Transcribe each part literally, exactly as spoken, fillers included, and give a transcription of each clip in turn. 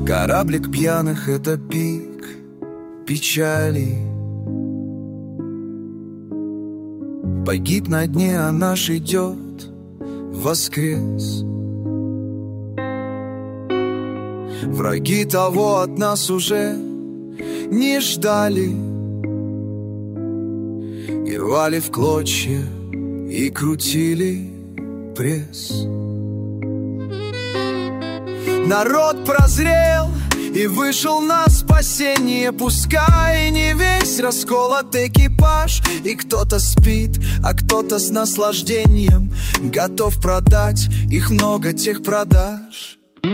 Кораблик пьяных — это пик печали. Погиб на дне, а наш идет воскрес. Враги того от нас уже не ждали и рвали в клочья и крутили пресс. Народ прозрел и вышел на спасение. Пускай не весь расколот экипаж, и кто-то спит, а кто-то с наслаждением готов продать их много техпродаж.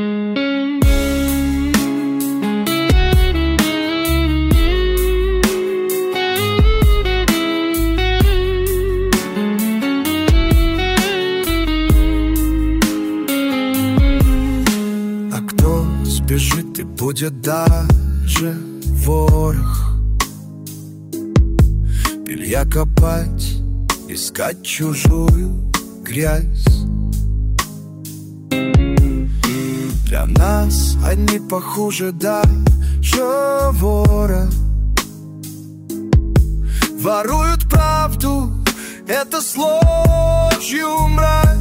Бежит и будет даже ворох, белья копать, искать чужую грязь. Для нас они похуже даже вора. Воруют правду, это с ложью мразь.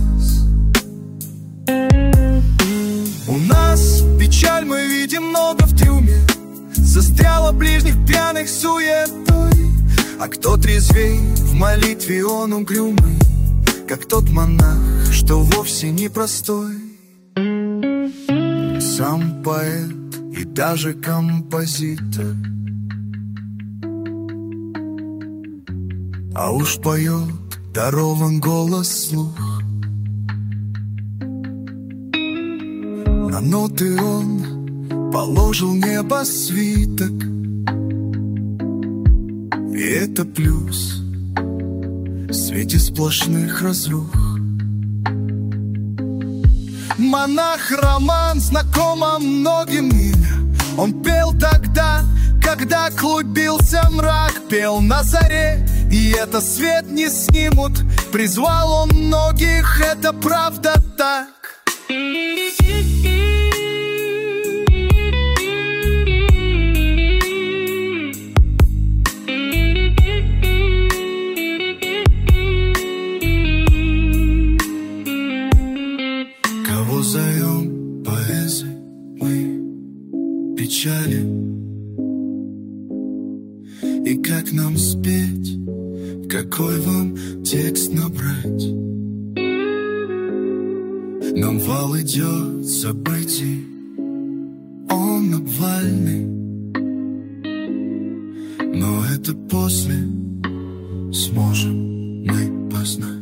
У нас печаль мы видим много в трюме, застряла ближних пьяных суетой. А кто трезвей в молитве, он угрюмый, как тот монах, что вовсе не простой. Сам поэт и даже композитор, а уж поет, дарован голос, слух. На ноты он положил небо свиток, и это плюс в свете сплошных разрух. Монах Роман знакомо многим имя. Он пел тогда, когда клубился мрак, пел на заре, и это свет не снимут. Призвал он многих, это правда так. Кого зовем поэзией мы печали? И как нам спеть, какой вам текст набрать? Нам вал идет событий, он обвальный, но это после сможем мы познать.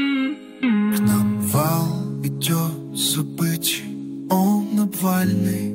Событий, он обвальный,